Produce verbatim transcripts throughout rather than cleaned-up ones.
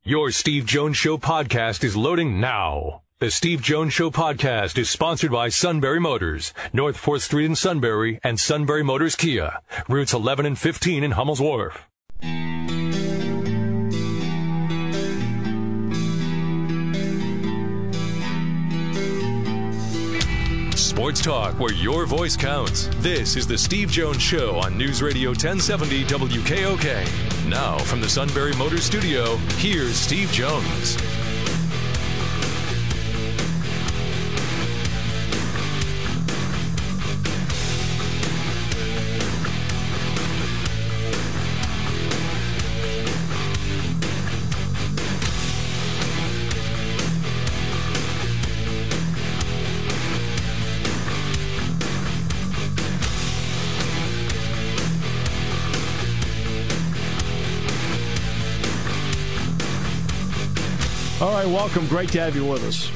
Your Steve Jones Show podcast is loading now. The Steve Jones Show podcast is sponsored by Sunbury Motors, North fourth Street in Sunbury, and Sunbury Motors Kia, routes eleven and fifteen in Hummel's Wharf. Sports talk where your voice counts. This is the Steve Jones Show on News Radio ten seventy W K O K. Now, from the Sunbury Motors studio, here's Steve Jones. All right, welcome. Great to have you with us.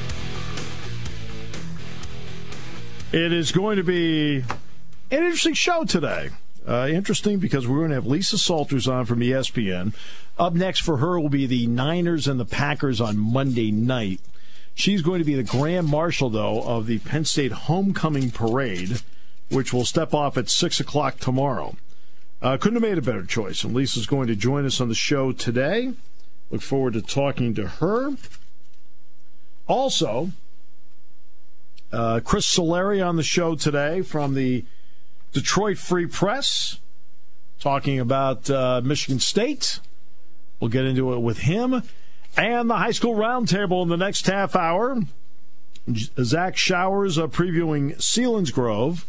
It is going to be an interesting show today. Uh, interesting because we're going to have Lisa Salters on from E S P N. Up next for her will be the Niners and the Packers on Monday night. She's going to be the Grand Marshal, though, of the Penn State Homecoming Parade, which will step off at six o'clock tomorrow. Uh, couldn't have made a better choice. And Lisa's going to join us on the show today. Look forward to talking to her. Also, uh, Chris Solari on the show today from the Detroit Free Press, talking about uh, Michigan State. We'll get into it with him. And the high school roundtable in the next half hour. Zach Showers uh, previewing Selinsgrove.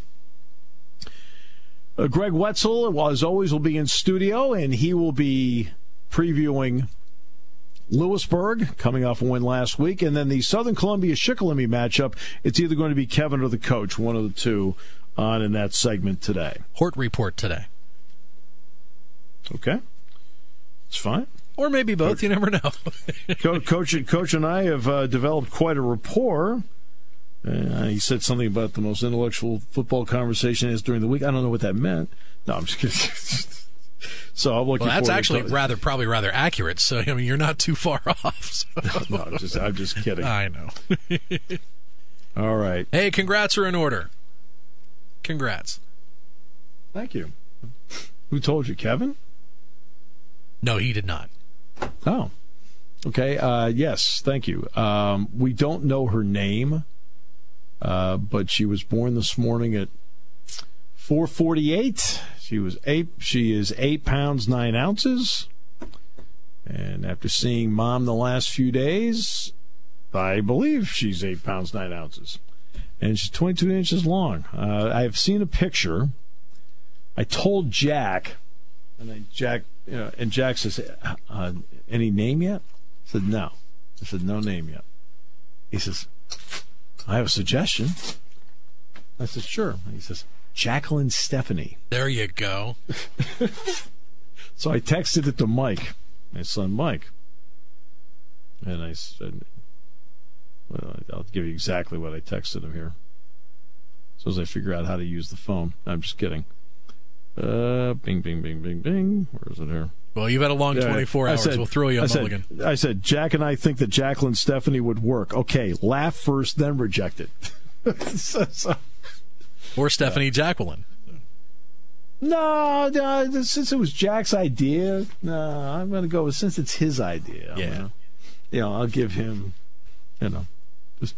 Uh, Greg Wetzel, as always, will be in studio, and he will be previewing Lewisburg, coming off a win last week, and then the Southern Columbia-Shikellamy matchup. It's either going to be Kevin or the coach, one of the two, on in that segment today. Hort report today. Okay. It's fine. Or maybe both, coach, you never know. coach, coach and I have uh, developed quite a rapport. Uh, he said something about the most intellectual football conversation is during the week. I don't know what that meant. No, I'm just kidding. So I'm looking. Well, that's actually to rather, probably rather accurate. So I mean, you're not too far off. So. no, no, I'm just, I'm just kidding. I know. All right. Hey, congrats are in order. Congrats. Thank you. Who told you, Kevin? No, he did not. Oh, okay. Uh, yes, thank you. Um, we don't know her name, uh, but she was born this morning at four forty-eight. She was eight. She is eight pounds nine ounces, and after seeing Mom the last few days, I believe she's eight pounds nine ounces, and she's twenty-two inches long. Uh, I have seen a picture. I told Jack, and I, Jack, you know, and Jack says, uh, "Any name yet?" I said, "No." I said, "No name yet." He says, "I have a suggestion." I said, "Sure." And he says, Jacqueline Stephanie. There you go. So I texted it to Mike, my son Mike. And I said, well, I'll give you exactly what I texted him here. So as I figure out how to use the phone. I'm just kidding. Uh, bing, bing, bing, bing, bing. Where is it here? Well, you've had a long twenty-four yeah, hours. Said, we'll throw you a I mulligan. Said, I said, Jack and I think that Jacqueline Stephanie would work. Okay, laugh first, then reject it. so, so. Or Stephanie yeah. Jacqueline. No, no, since it was Jack's idea, no, I'm going to go with, since it's his idea. Yeah. Gonna, you know, I'll give him, you know, just,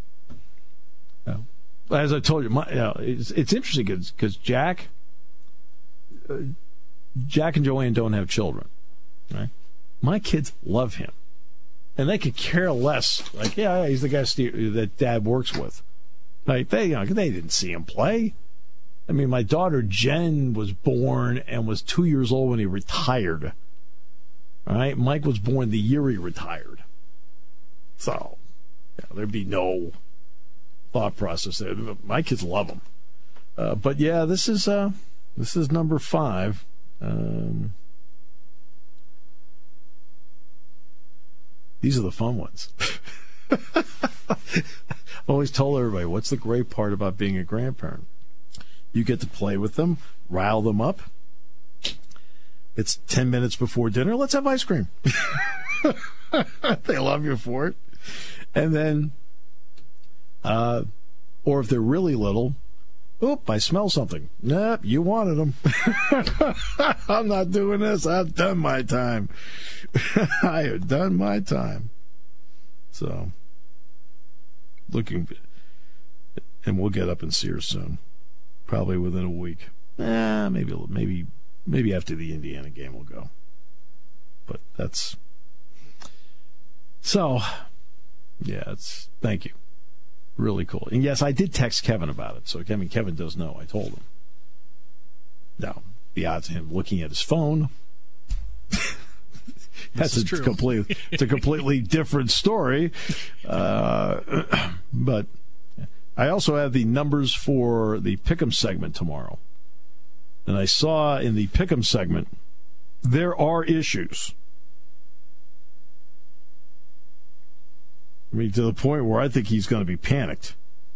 you know. As I told you, my, you know, it's, it's interesting because Jack, uh, Jack and Joanne don't have children, right? My kids love him. And they could care less. Like, yeah, he's the guy Steve, that Dad works with. Like they, you know, they didn't see him play. I mean, my daughter Jen was born and was two years old when he retired. All right, Mike was born the year he retired. So, yeah, there'd be no thought process there. My kids love him. Uh, but yeah, this is uh, this is number five. Um, these are the fun ones. I always told everybody, what's the great part about being a grandparent? You get to play with them, rile them up. It's ten minutes before dinner. Let's have ice cream. They love you for it. And then, uh, or if they're really little, oop, I smell something. Nope, you wanted them. I'm not doing this. I've done my time. I have done my time. So, looking, and we'll get up and see her soon. Probably within a week. Eh, maybe, maybe, maybe after the Indiana game we'll go. But that's so. Yeah, it's thank you. Really cool. And yes, I did text Kevin about it. So I mean, Kevin does know. I told him. Now, the odds of him looking at his phone. That's a true. complete. It's a completely different story. Uh, but I also have the numbers for the Pick'em segment tomorrow. And I saw in the Pick'em segment, there are issues. I mean, to the point where I think he's going to be panicked.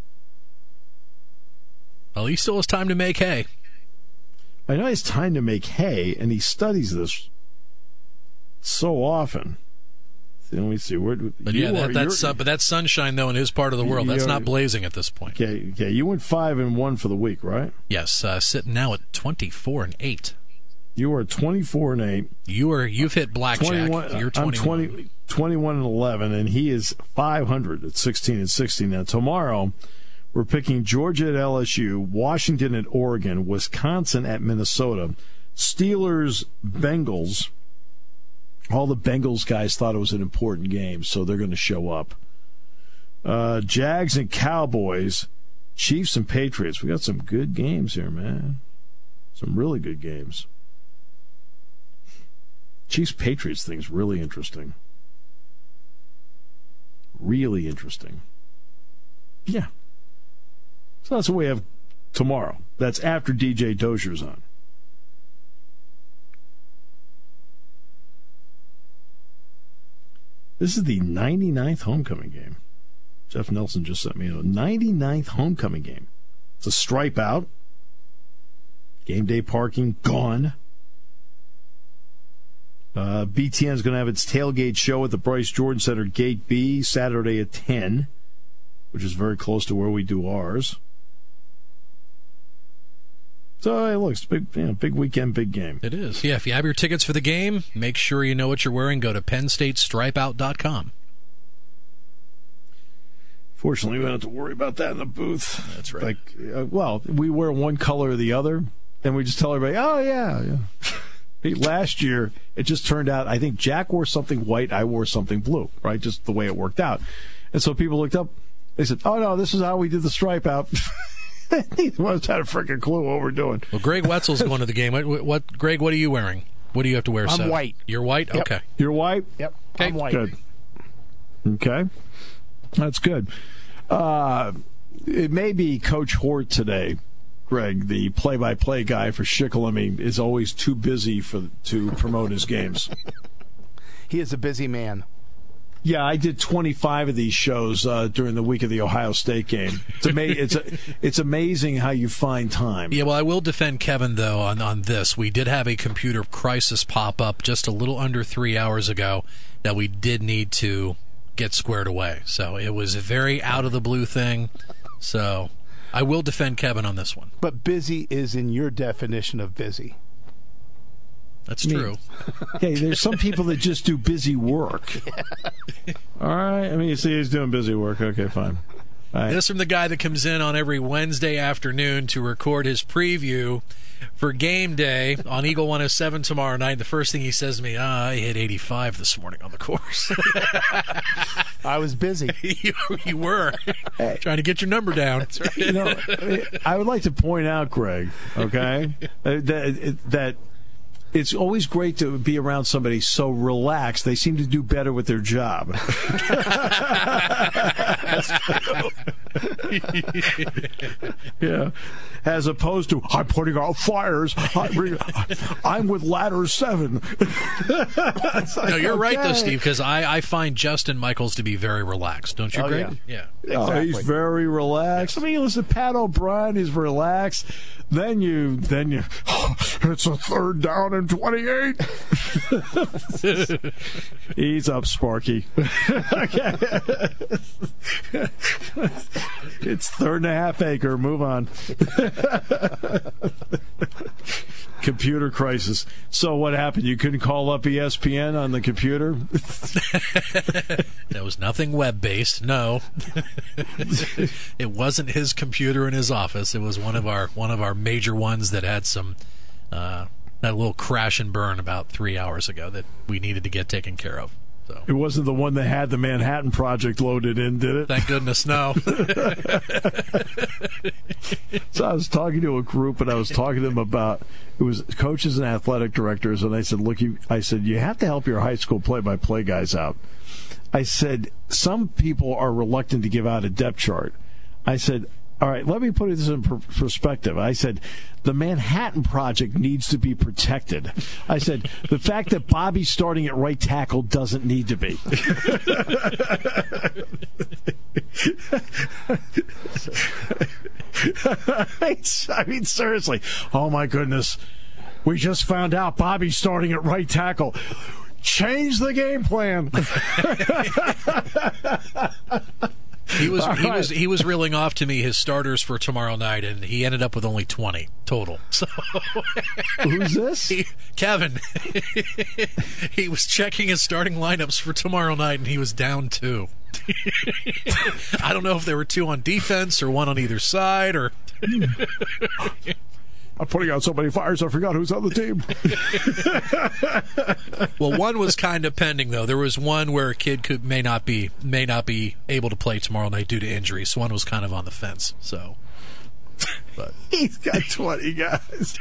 Well, he still has time to make hay. I know he has time to make hay, and he studies this so often. See, let me see. Where, but yeah, that, that's uh, but that's sunshine though in his part of the world. That's not blazing at this point. Okay, okay. You went five and one for the week, right? Yes, uh, sitting now at twenty-four and eight. You are twenty-four and eight. You are you've hit blackjack. You're twenty-one. I'm twenty, twenty-one and eleven, and he is five hundred at sixteen and sixteen. Now tomorrow, we're picking Georgia at L S U, Washington at Oregon, Wisconsin at Minnesota, Steelers, Bengals. All the Bengals guys thought it was an important game, so they're going to show up. Uh, Jags and Cowboys, Chiefs and Patriots. We got some good games here, man. Some really good games. Chiefs-Patriots thing's really interesting. Really interesting. Yeah. So that's what we have tomorrow. That's after D J Dozier's on. This is the ninety-ninth homecoming game. Jeff Nelson just sent me a ninety-ninth homecoming game. It's a stripe out. Game day parking gone. Uh, B T N is going to have its tailgate show at the Bryce Jordan Center, Gate B, Saturday at ten, which is very close to where we do ours. So it looks big, you know, big weekend, big game. It is. Yeah, if you have your tickets for the game, make sure you know what you're wearing. Go to penn state stripe out dot com. Fortunately, we don't have to worry about that in the booth. That's right. Like, uh, well, we wear one color or the other, and we just tell everybody, oh, yeah, yeah. Hey, last year, it just turned out, I think Jack wore something white, I wore something blue, right? Just the way it worked out. And so people looked up, they said, oh, no, this is how we did the stripe out. Neither one had a freaking clue what we're doing. Well, Greg Wetzel's going to the game. What, what, Greg, what are you wearing? What do you have to wear? I'm so? white. You're white? Yep. Okay. You're white? Yep. Okay. I'm white. Good. Okay. That's good. Uh, it may be Coach Hort today. Greg, the play-by-play guy for Shikellamy, is always too busy for to promote his games. He is a busy man. Yeah, I did twenty-five of these shows uh, during the week of the Ohio State game. It's, ama- it's, a- it's amazing how you find time. Yeah, well, I will defend Kevin, though, on, on this. We did have a computer crisis pop up just a little under three hours ago that we did need to get squared away. So it was a very out-of-the-blue thing. So I will defend Kevin on this one. But busy is in your definition of busy. That's Me. true. Hey, there's some people that just do busy work. All right. I mean, you see he's doing busy work. Okay, fine. All right. This from the guy that comes in on every Wednesday afternoon to record his preview for game day on Eagle one oh seven tomorrow night. The first thing he says to me, ah, I hit eighty-five this morning on the course. I was busy. you, you were. Hey. Trying to get your number down. That's right. You know, I would like to point out, Greg, okay, uh, that that it's always great to be around somebody so relaxed. They seem to do better with their job. That's true. Yeah. As opposed to, I'm putting out fires. I'm, I'm with ladder seven. Like, no, you're okay. right, though, Steve, because I, I find Justin Michaels to be very relaxed. Don't you, Oh, Greg? yeah. Yeah. Oh, Exactly. he's very relaxed. Yes. I mean, listen, Pat O'Brien, he's relaxed. Then you, then you, oh, it's a third down and twenty-eight. He's up, Sparky. It's third and a half acre. Move on. Computer crisis. So what happened? You couldn't call up E S P N on the computer? There was nothing web-based. No, it wasn't his computer in his office. It was one of our one of our major ones that had some uh, had a little crash and burn about three hours ago that we needed to get taken care of. So It wasn't the one that had the Manhattan Project loaded in, did it? thank goodness, no. So I was talking to a group, and I was talking to them about, it was coaches and athletic directors, and I said, look, you, I said, you have to help your high school play-by-play guys out. I said, some people are reluctant to give out a depth chart. I said, all right, let me put this in per- perspective. I said, the Manhattan Project needs to be protected. I said, the fact that Bobby's starting at right tackle doesn't need to be. I mean, seriously. Oh, my goodness. We just found out Bobby's starting at right tackle. Change the game plan. He was All he right. was he was reeling off to me his starters for tomorrow night, and he ended up with only twenty total. So Who's this? he, Kevin, he was checking his starting lineups for tomorrow night, and he was down two. I don't know if there were two on defense or one on either side, or I'm putting out so many fires, I forgot who's on the team. well, one was kind of pending though. There was one where a kid could may not be may not be able to play tomorrow night due to injury, so one was kind of on the fence. So, but He's got twenty guys.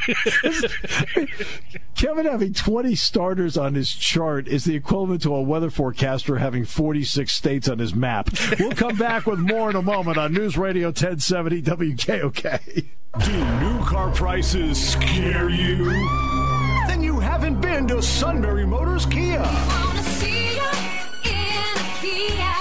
Kevin having twenty starters on his chart is the equivalent to a weather forecaster having forty-six states on his map. We'll come back with more in a moment on News Radio ten seventy W K O K. Do new car prices scare you? Then you haven't been to Sunbury Motors Kia. Wanna see you in a Kia.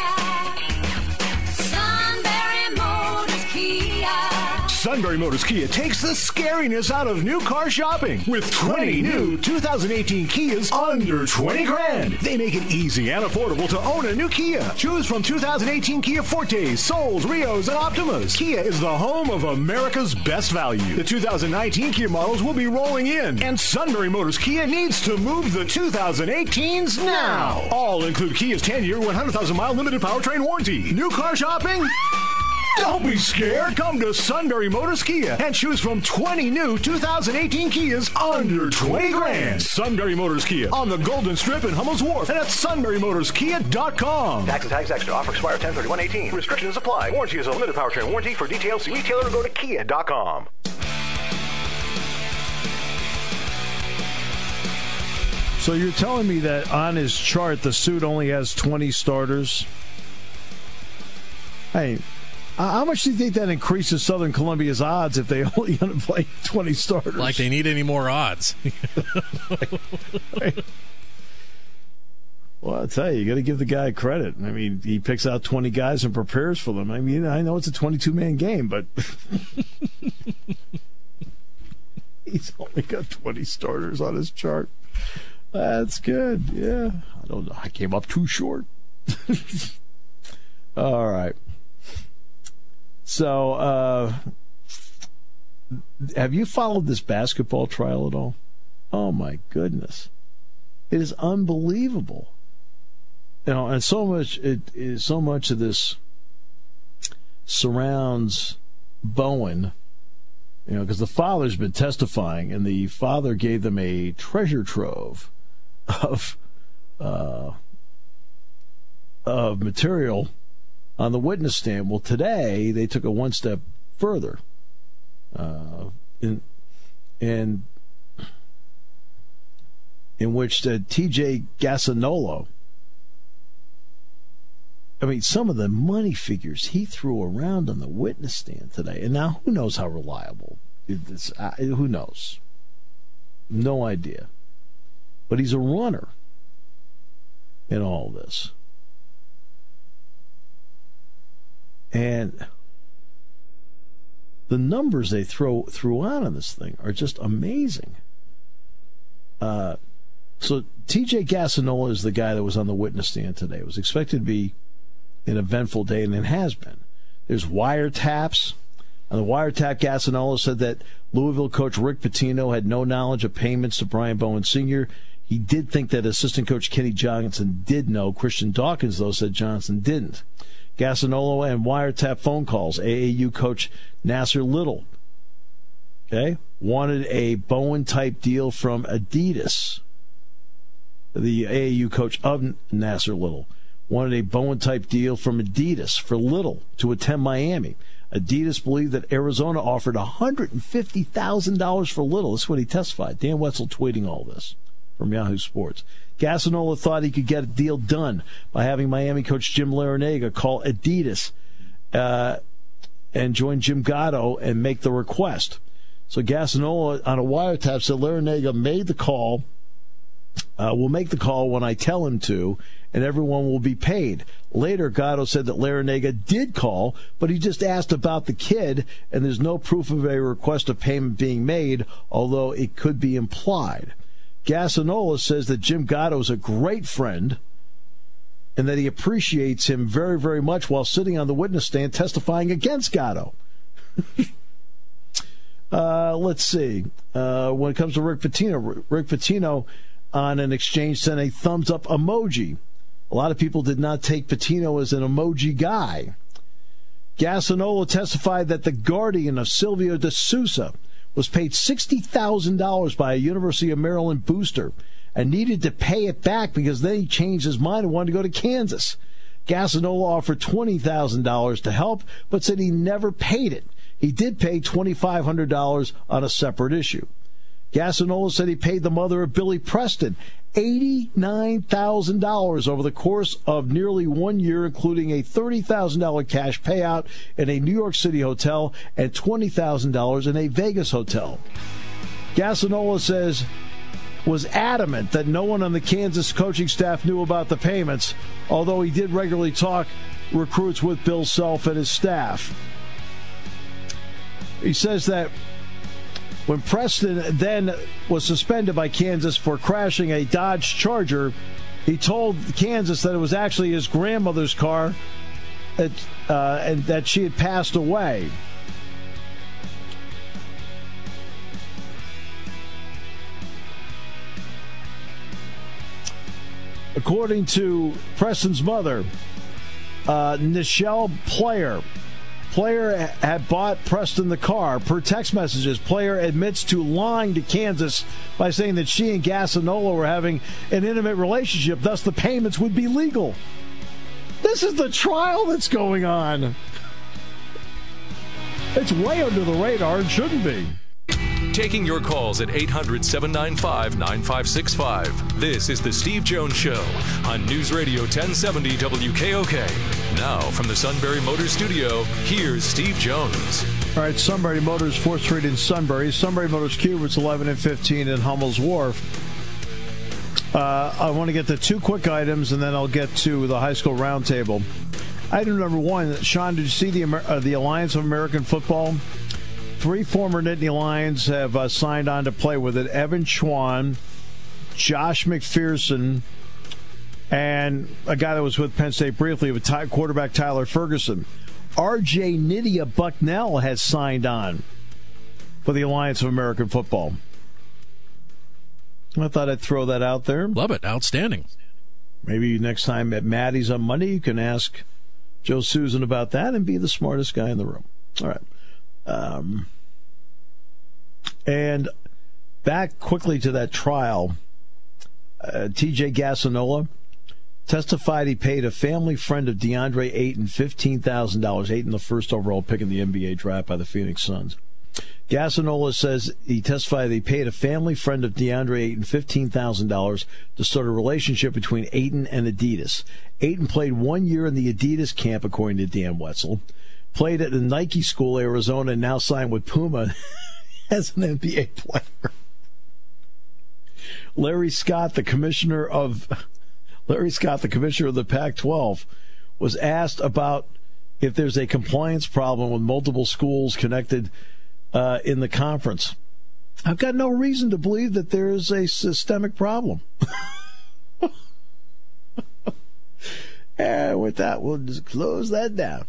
Sunbury Motors Kia. Sunbury Motors Kia takes the scariness out of new car shopping with twenty new two thousand eighteen Kias under twenty grand. They make it easy and affordable to own a new Kia. Choose from two thousand eighteen Kia Fortes, Souls, Rios, and Optimas. Kia is the home of America's best value. The two thousand nineteen Kia models will be rolling in, and Sunbury Motors Kia needs to move the two thousand eighteens now. All include Kia's ten-year, one hundred thousand mile limited powertrain warranty. New car shopping? Don't be scared. Come to Sunbury Motors Kia and choose from twenty new two thousand eighteen Kias under twenty grand. Sunbury Motors Kia on the Golden Strip in Hummel's Wharf and at sunbury motors kia dot com. Tax and tax extra. Offer expire ten thirty-one eighteen. Restrictions apply. Warranty is a limited powertrain warranty. For details, see retailer or go to kia dot com. So you're telling me that on his chart, the suit only has twenty starters? Hey, uh, how much do you think that increases Southern Columbia's odds if they only going to play twenty starters? like they need any more odds. Well, I'll tell you, you got to give the guy credit. I mean, he picks out twenty guys and prepares for them. I mean, I know it's a twenty-two man game, but he's only got twenty starters on his chart. That's good. Yeah. I don't know. I came up too short. All right. So, uh, have you followed this basketball trial at all? Oh, my goodness. It is unbelievable. You know, and so much it is so much of this surrounds Bowen, you know, because the father's been testifying, and the father gave them a treasure trove of uh, of material on the witness stand. Well, today they took it one step further, uh, in in in which uh, T J Gasanolo I mean, some of the money figures he threw around on the witness stand today. And now who knows how reliable? It's, uh, who knows? No idea. But he's a runner in all this. And the numbers they throw threw out on this thing are just amazing. Uh, so T J Gassinola is the guy that was on the witness stand today. It was expected to be an eventful day, and it has been. There's wiretaps. On the wiretap, Gassinola said that Louisville coach Rick Pitino had no knowledge of payments to Brian Bowen Senior He did think that assistant coach Kenny Johnson did know. Christian Dawkins, though, said Johnson didn't. Gassinola and wiretap phone calls. A A U coach Nasser Little, okay, wanted a Bowen-type deal from Adidas. The A A U coach of Nasser Little wanted a Bowen-type deal from Adidas for Little to attend Miami. Adidas believed that Arizona offered one hundred fifty thousand dollars for Little. That's what he testified. Dan Wetzel tweeting all this from Yahoo Sports. Gassinola thought he could get a deal done by having Miami coach Jim Larrañaga call Adidas uh, and join Jim Gatto and make the request. So Gassinola on a wiretap said Larrañaga made the call, uh, will make the call when I tell him to, and everyone will be paid. Later, Gatto said that Larrañaga did call, but he just asked about the kid, and there's no proof of a request of payment being made, although it could be implied. Gassinola says that Jim Gatto is a great friend and that he appreciates him very, very much while sitting on the witness stand testifying against Gatto. uh, let's see. Uh, when it comes to Rick Pitino, Rick Pitino on an exchange sent a thumbs-up emoji. A lot of people did not take Pitino as an emoji guy. Gassinola testified that the guardian of Silvio De Sousa was paid sixty thousand dollars by a University of Maryland booster and needed to pay it back because then he changed his mind and wanted to go to Kansas. Gassinola offered twenty thousand dollars to help, but said he never paid it. He did pay two thousand five hundred dollars on a separate issue. Gassinola said he paid the mother of Billy Preston eighty-nine thousand dollars over the course of nearly one year, including a thirty thousand dollars cash payout in a New York City hotel and twenty thousand dollars in a Vegas hotel. Gassinola says was adamant that no one on the Kansas coaching staff knew about the payments, although he did regularly talk recruits with Bill Self and his staff. He says that when Preston then was suspended by Kansas for crashing a Dodge Charger, he told Kansas that it was actually his grandmother's car at, uh, and that she had passed away. According to Preston's mother, uh, Nichelle Player, Player had bought Preston the car. Per text messages, Player admits to lying to Kansas by saying that she and Gassinola were having an intimate relationship, thus the payments would be legal. This is the trial that's going on. It's way under the radar and shouldn't be. Taking your calls at eight hundred, seven nine five, nine five six five. This is The Steve Jones Show on News Radio ten seventy W K O K. Now, from the Sunbury Motors Studio, here's Steve Jones. All right, Sunbury Motors, fourth Street in Sunbury. Sunbury Motors Cube, it's eleven and fifteen in Hummel's Wharf. Uh, I want to get to two quick items, and then I'll get to the high school roundtable. Item number one, Sean, did you see the, Amer- uh, the Alliance of American Football? Three former Nittany Lions have uh, signed on to play with it. Evan Schwan, Josh McPherson, and a guy that was with Penn State briefly, with ty- quarterback Tyler Ferguson. R J Nydia Bucknell has signed on for the Alliance of American Football. I thought I'd throw that out there. Love it. Outstanding. Maybe next time at Maddie's on Monday, you can ask Joe Susan about that and be the smartest guy in the room. All right. Um, and back quickly to that trial, uh, T J Gassinola testified he paid a family friend of DeAndre Ayton fifteen thousand dollars, Ayton the first overall pick in the N B A draft by the Phoenix Suns. Gassinola says he testified that he paid a family friend of DeAndre Ayton fifteen thousand dollars to start a relationship between Ayton and Adidas. Ayton played one year in the Adidas camp, according to Dan Wetzel. Played at the Nike school, Arizona, and now signed with Puma as an N B A player. Larry Scott, the commissioner of Larry Scott, the commissioner of the Pac twelve, was asked about if there's a compliance problem with multiple schools connected uh, in the conference. I've got no reason to believe that there is a systemic problem. And with that, we'll just close that down.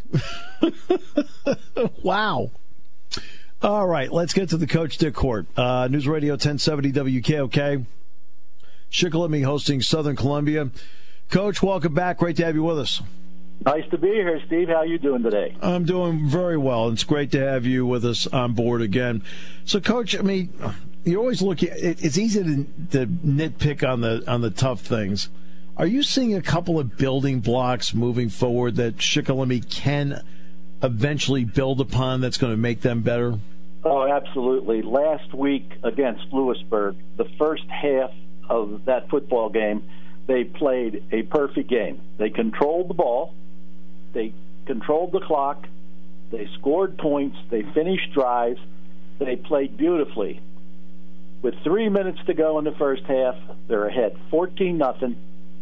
Wow. All right, let's get to the Coach Dick Court. Uh, News Radio ten seventy W K O K. Shikellamy hosting Southern Columbia. Coach, welcome back. Great to have you with us. Nice to be here, Steve. How are you doing today? I'm doing very well. It's great to have you with us on board again. So, Coach, I mean, you always look at it, it's easy to, to nitpick on the on the tough things. Are you seeing a couple of building blocks moving forward that Shikellamy can eventually build upon that's going to make them better? Oh, absolutely. Last week against Lewisburg, the first half of that football game, they played a perfect game. They controlled the ball. They controlled the clock. They scored points. They finished drives. They played beautifully. With three minutes to go in the first half, they're ahead fourteen nothing.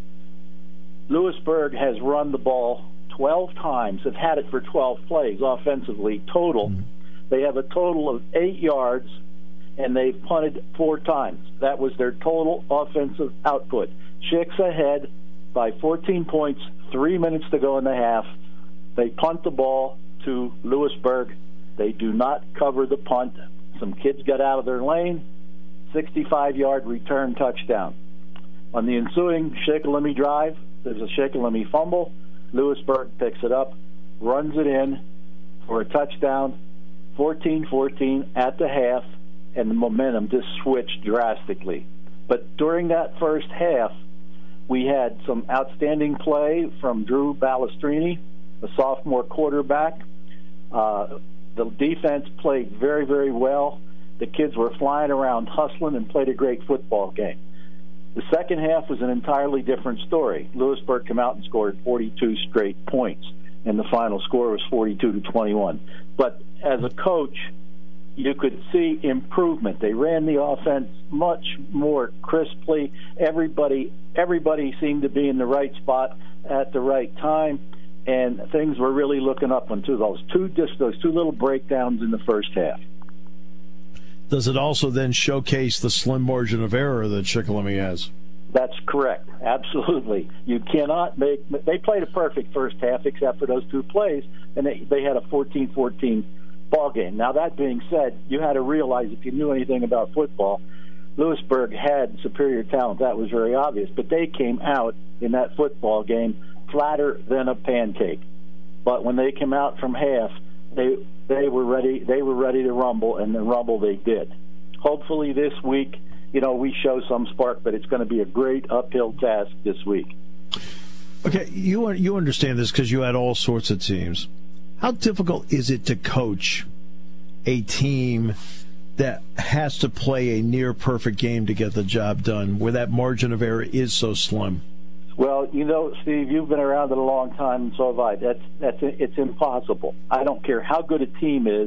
Lewisburg has run the ball twelve times. Have had it for twelve plays offensively total. Mm-hmm. They have a total of eight yards, and they've punted four times. That was their total offensive output. Chicks ahead by fourteen points, three minutes to go in the half. They punt the ball to Lewisburg. They do not cover the punt. Some kids got out of their lane, sixty-five-yard return touchdown. On the ensuing Shikellamy drive, there's a Shikellamy fumble. Lewisburg picks it up, runs it in for a touchdown, fourteen fourteen at the half, and the momentum just switched drastically. But during that first half, we had some outstanding play from Drew Balestrini, a sophomore quarterback. Uh, the defense played very, very well. The kids were flying around, hustling, and played a great football game. The second half was an entirely different story. Lewisburg came out and scored forty-two straight points, and the final score was forty-two to twenty-one. But as a coach, you could see improvement. They ran the offense much more crisply. Everybody, everybody seemed to be in the right spot at the right time, and things were really looking up onto those two just those two little breakdowns in the first half. Does it also then showcase the slim margin of error that Shikellamy has? That's correct. Absolutely. You cannot make – they played a perfect first half except for those two plays, and they, they had a fourteen fourteen ball game. Now, that being said, you had to realize if you knew anything about football, Lewisburg had superior talent. That was very obvious. But they came out in that football game flatter than a pancake. But when they came out from half, they they were ready. They were ready to rumble, and the rumble they did. Hopefully, this week, you know, we show some spark, but it's going to be a great uphill task this week. Okay, you you understand this because you had all sorts of teams. How difficult is it to coach a team that has to play a near-perfect game to get the job done, where that margin of error is so slim? Well, you know, Steve, you've been around it a long time, and so have I. That's that's it's impossible. I don't care how good a team is.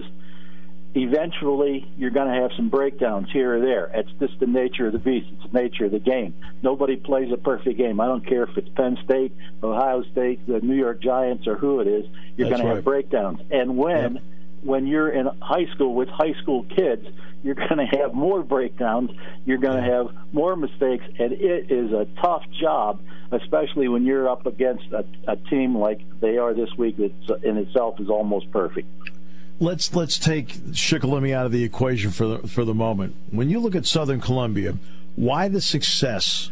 Eventually, you're going to have some breakdowns here or there. It's just the nature of the beast. It's the nature of the game. Nobody plays a perfect game. I don't care if it's Penn State, Ohio State, the New York Giants, or who it is. You're going to have breakdowns. And when yep. when you're in high school with high school kids, you're going to have more breakdowns. You're going to have more mistakes, and it is a tough job, especially when you're up against a, a team like they are this week that in itself is almost perfect. Let's let's take Shikellamy out of the equation for the, for the moment. When you look at Southern Columbia, why the success?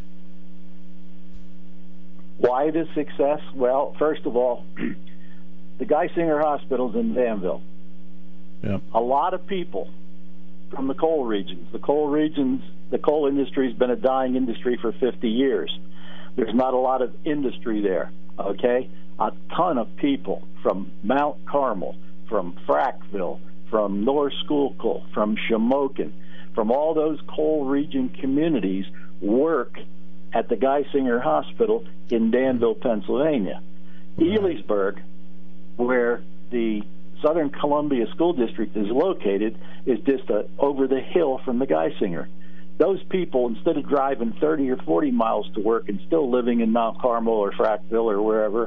Why the success? Well, first of all, the Geisinger Hospital's in Danville. Yep. A lot of people from the coal regions. The coal regions, the coal industry has been a dying industry for fifty years. There's not a lot of industry there, okay? A ton of people from Mount Carmel, from Frackville, from North Schuylkill, from Shamokin, from all those coal region communities work at the Geisinger Hospital in Danville, Pennsylvania. Right. Elysburg, where the Southern Columbia School District is located, is just a, over the hill from the Geisinger. Those people, instead of driving thirty or forty miles to work and still living in Mount Carmel or Frackville or wherever,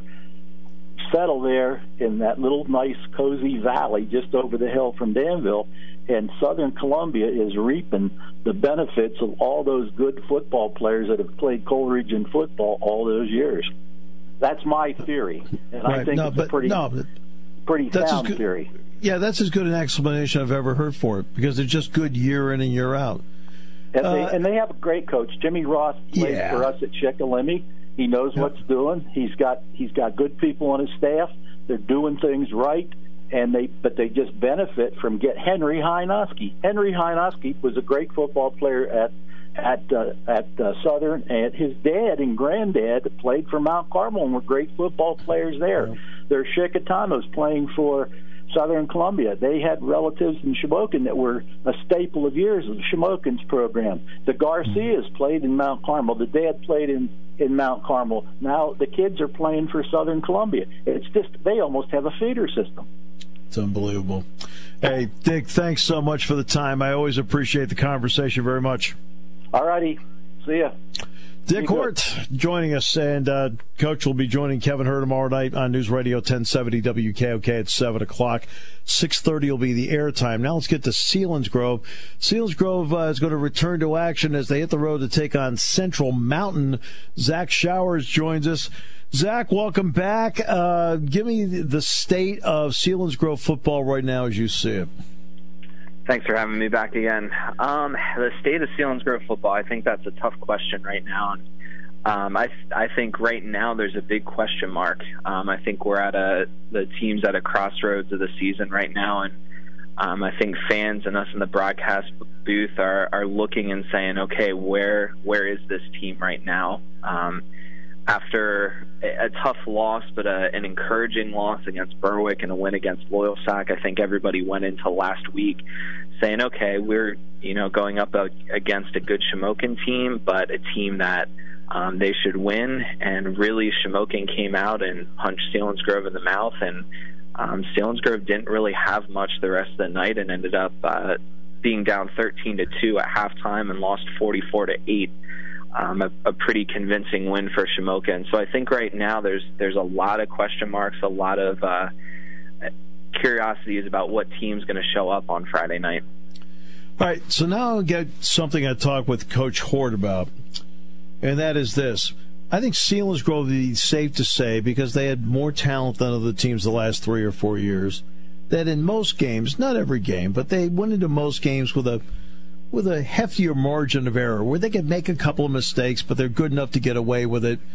settle there in that little nice cozy valley just over the hill from Danville, and Southern Columbia is reaping the benefits of all those good football players that have played coal region football all those years. That's my theory, and right. I think no, it's but, a pretty, no, pretty sound good, theory. Yeah, that's as good an explanation I've ever heard for it, because they're just good year in and year out. And, uh, they, and they have a great coach. Jimmy Ross plays yeah. for us at Shikellamy. He knows yep. what's doing. He's got he's got good people on his staff. They're doing things right, and they but they just benefit from get Henry Hynoski. Henry Hynoski was a great football player at at uh, at uh, Southern, and his dad and granddad played for Mount Carmel and were great football players there. Yeah. They're Chickatanos playing for Southern Columbia. They had relatives in Shamokin that were a staple of years of Shamokin's program. The Garcias played in Mount Carmel. The dad played in, in Mount Carmel. Now the kids are playing for Southern Columbia. It's just, they almost have a feeder system. It's unbelievable. Hey, Dick, thanks so much for the time. I always appreciate the conversation very much. All righty. See ya. Dick Hort joining us, and uh, Coach will be joining Kevin Hur tomorrow night on News Radio ten seventy W K O K at seven o'clock. six thirty will be the airtime. Now let's get to Selinsgrove. Selinsgrove uh, is going to return to action as they hit the road to take on Central Mountain. Zach Showers joins us. Zach, welcome back. Uh, give me the state of Selinsgrove football right now as you see it. Thanks for having me back again. Um, the state of Selinsgrove football, I think that's a tough question right now. Um, I I think right now there's a big question mark. Um, I think we're at a the team's at a crossroads of the season right now, and um, I think fans and us in the broadcast booth are are looking and saying, okay, where where is this team right now? Um, After a tough loss, but a, an encouraging loss against Berwick and a win against Loyalsac, I think everybody went into last week saying, okay, we're you know going up against a good Shamokin team, but a team that um, they should win. And really, Shamokin came out and punched Selinsgrove in the mouth, and um, Selinsgrove didn't really have much the rest of the night and ended up uh, being down thirteen to two at halftime and lost forty-four to eight. Um, a, a pretty convincing win for Shamokin. So I think right now there's there's a lot of question marks, a lot of uh, curiosities about what team's going to show up on Friday night. All right, so now I'll get something I talked with Coach Hort about, and that is this. I think Selinsgrove would be safe to say, because they had more talent than other teams the last three or four years, that in most games, not every game, but they went into most games with a with a heftier margin of error, where they could make a couple of mistakes, but they're good enough to get away with it.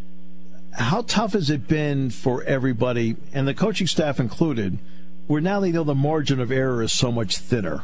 How tough has it been for everybody, and the coaching staff included, where now they know the margin of error is so much thinner?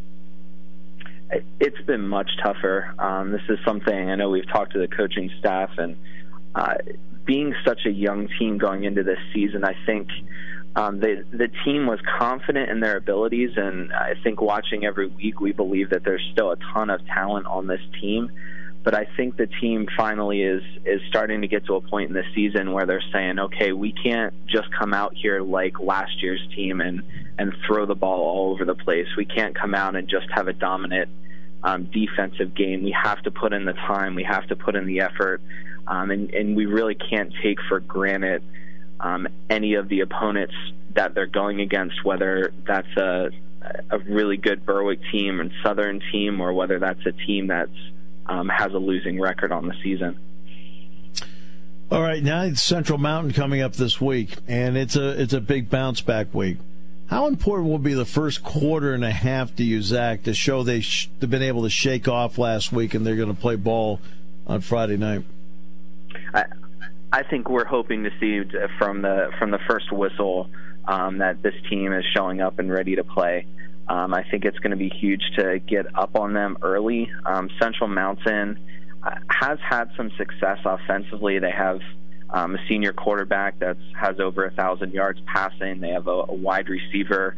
It's been much tougher. Um, this is something I know we've talked to the coaching staff, and uh, being such a young team going into this season, I think Um, they, the team was confident in their abilities, and I think watching every week, we believe that there's still a ton of talent on this team. But I think the team finally is is starting to get to a point in the season where they're saying, okay, we can't just come out here like last year's team and, and throw the ball all over the place. We can't come out and just have a dominant um, defensive game. We have to put in the time. We have to put in the effort. Um, and, and we really can't take for granted Um, any of the opponents that they're going against, whether that's a, a really good Berwick team and Southern team, or whether that's a team that um, has a losing record on the season. All right, now it's Central Mountain coming up this week, and it's a it's a big bounce back week. How important will be the first quarter and a half to you, Zach, to show they sh- they've been able to shake off last week and they're going to play ball on Friday night? I, I think we're hoping to see from the from the first whistle um, that this team is showing up and ready to play. Um, I think it's going to be huge to get up on them early. Um, Central Mountain has had some success offensively. They have um, a senior quarterback that has over a thousand yards passing. They have a, a wide receiver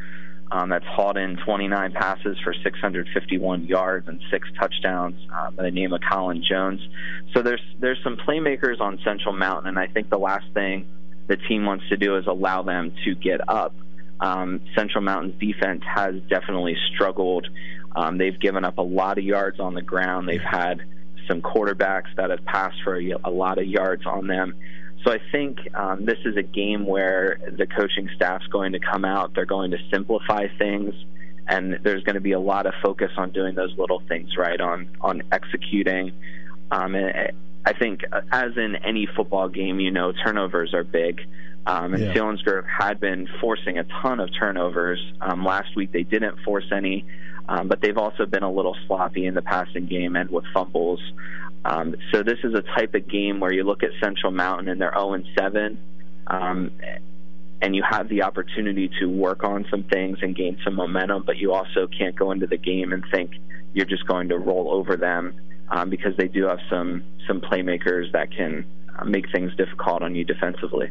um, that's hauled in twenty-nine passes for six hundred fifty-one yards and six touchdowns uh, by the name of Colin Jones. So there's there's some playmakers on Central Mountain, and I think the last thing the team wants to do is allow them to get up. Um, Central Mountain's defense has definitely struggled. Um, they've given up a lot of yards on the ground. They've had some quarterbacks that have passed for a, a lot of yards on them. So I think um, this is a game where the coaching staff's going to come out. They're going to simplify things, and there's going to be a lot of focus on doing those little things right, on, on executing. Um, and I think, as in any football game, you know, turnovers are big. Um, and yeah. Selinsgrove had been forcing a ton of turnovers. Um, last week they didn't force any, um, but they've also been a little sloppy in the passing game and with fumbles. Um, so this is a type of game where you look at Central Mountain and they're oh and seven, um, and you have the opportunity to work on some things and gain some momentum, but you also can't go into the game and think you're just going to roll over them, um, because they do have some, some playmakers that can uh, make things difficult on you defensively.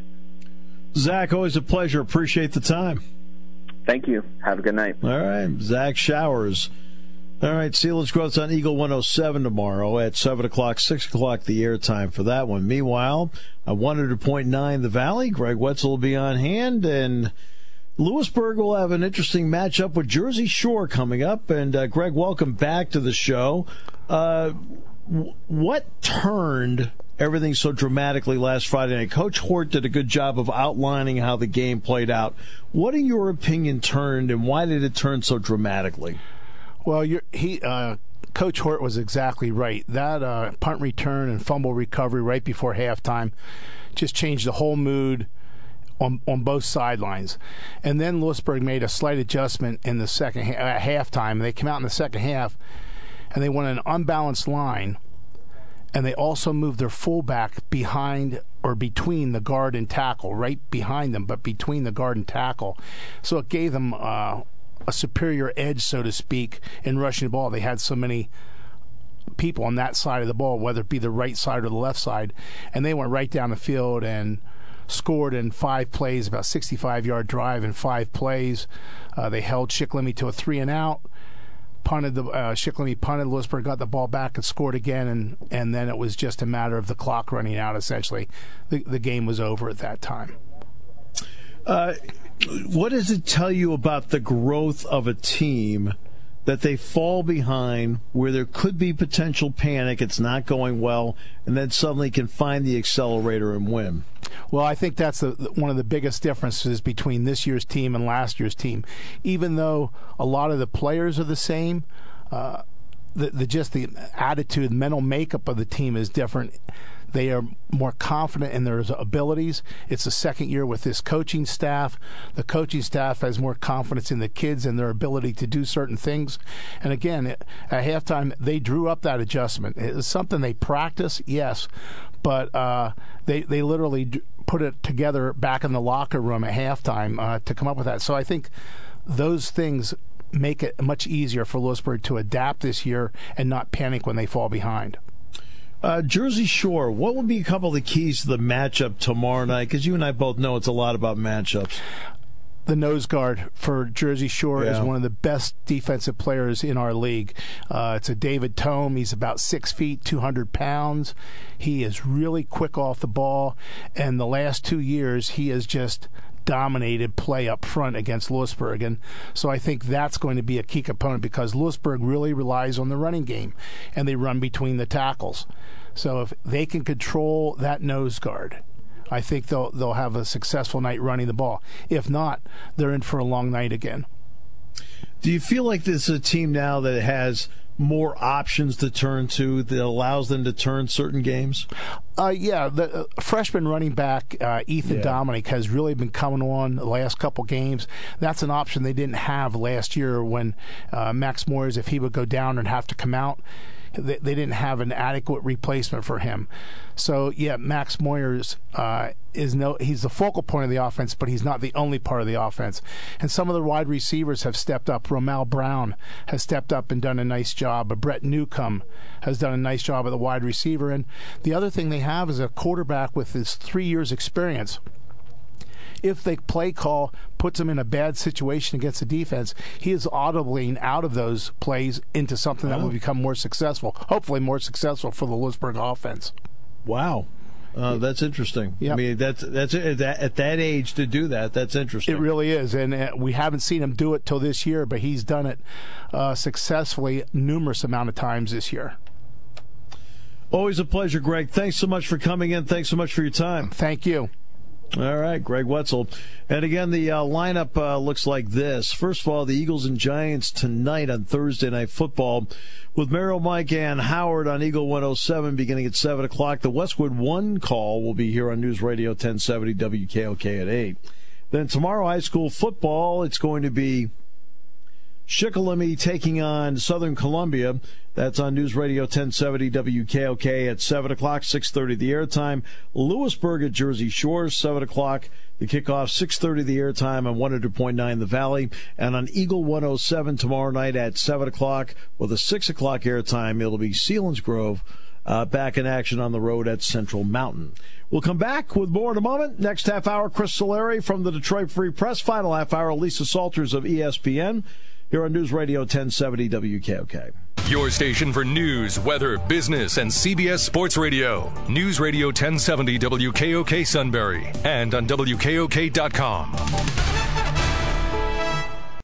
Zach, always a pleasure. Appreciate the time. Thank you. Have a good night. All right. Zach Showers. All right. Selinsgrove's on Eagle one oh seven tomorrow at seven o'clock, six o'clock, the airtime for that one. Meanwhile, at one hundred point nine The Valley, Greg Wetzel will be on hand, and Lewisburg will have an interesting matchup with Jersey Shore coming up. And, uh, Greg, welcome back to the show. Uh, w- what turned everything so dramatically last Friday night? Coach Hort did a good job of outlining how the game played out. What, in your opinion, turned, and why did it turn so dramatically? Well, you're, he uh, Coach Hort was exactly right. That uh, punt return and fumble recovery right before halftime just changed the whole mood on on both sidelines. And then Lewisburg made a slight adjustment in the second ha- at halftime. They came out in the second half, and they went an unbalanced line. And they also moved their fullback behind or between the guard and tackle, right behind them, but between the guard and tackle. So it gave them uh, a superior edge, so to speak, in rushing the ball. They had so many people on that side of the ball, whether it be the right side or the left side, and they went right down the field and scored in five plays, about sixty-five-yard drive in five plays. Uh, they held Shikellamy to a three and out. Punted the uh, Shikellamy punted. Lewisburg got the ball back and scored again, and, and then it was just a matter of the clock running out. Essentially, the the game was over at that time. Uh, what does it tell you about the growth of a team that they fall behind, where there could be potential panic, it's not going well, and then suddenly can find the accelerator and win? Well, I think that's the, one of the biggest differences between this year's team and last year's team. Even though a lot of the players are the same, uh, the, the just the attitude, mental makeup of the team is different. They are more confident in their abilities. It's the second year with this coaching staff. The coaching staff has more confidence in the kids and their ability to do certain things. And again, at halftime, they drew up that adjustment. It's something they practice, yes, but uh, they they literally put it together back in the locker room at halftime uh, to come up with that. So I think those things make it much easier for Lewisburg to adapt this year and not panic when they fall behind. Uh, Jersey Shore, what would be a couple of the keys to the matchup tomorrow night? Because you and I both know it's a lot about matchups. The nose guard for Jersey Shore yeah. is one of the best defensive players in our league. Uh, it's a David Tome. He's about six feet, two hundred pounds. He is really quick off the ball, and the last two years he has just dominated play up front against Lewisburg. And so I think that's going to be a key component, because Lewisburg really relies on the running game, and they run between the tackles. So if they can control that nose guard, I think they'll they'll have a successful night running the ball. If not, they're in for a long night again. Do you feel like this is a team now that has more options to turn to that allows them to turn certain games? Uh, yeah, the uh, freshman running back uh, Ethan yeah. Dominic has really been coming on the last couple games. That's an option they didn't have last year when uh, Max Moyers, if he would go down and have to come out, they, they didn't have an adequate replacement for him. So, yeah, Max Moyers uh, is no he's the focal point of the offense, but he's not the only part of the offense. And some of the wide receivers have stepped up. Romel Brown has stepped up and done a nice job. But Brett Newcomb has done a nice job at the wide receiver. And the other thing they have is a quarterback with his three years experience. if the play call puts him in a bad situation against the defense, he is audibling out of those plays into something that Oh. will become more successful, hopefully more successful for the Lewisburg offense. Wow. Uh, that's interesting. Yep. I mean, that's that's at that, at that age to do that. That's interesting. It really is, and uh, we haven't seen him do it till this year, but he's done it uh, successfully numerous amount of times this year. Always a pleasure, Greg. Thanks so much for coming in. Thanks so much for your time. Thank you. All right, Greg Wetzel. And again, the uh, lineup uh, looks like this. First of all, the Eagles and Giants tonight on Thursday Night Football with Merrill, Mike, and Howard on Eagle one oh seven beginning at seven o'clock. The Westwood One call will be here on News Radio ten seventy W K O K at eight. Then tomorrow, high school football, it's going to be Shikellamy taking on Southern Columbia. That's on News Radio ten seventy W K O K at seven o'clock, six thirty the airtime. Lewisburg at Jersey Shores, seven o'clock. The kickoff, six thirty the airtime on one hundred point nine The Valley. And on Eagle one oh seven tomorrow night at seven o'clock with a six o'clock airtime, it'll be Selinsgrove uh, back in action on the road at Central Mountain. We'll come back with more in a moment. Next half hour, Chris Solari from the Detroit Free Press. Final half hour, Lisa Salters of E S P N. Here on News Radio ten seventy W K O K. Your station for news, weather, business, and C B S Sports Radio. News Radio ten seventy W K O K Sunbury and on W K O K dot com.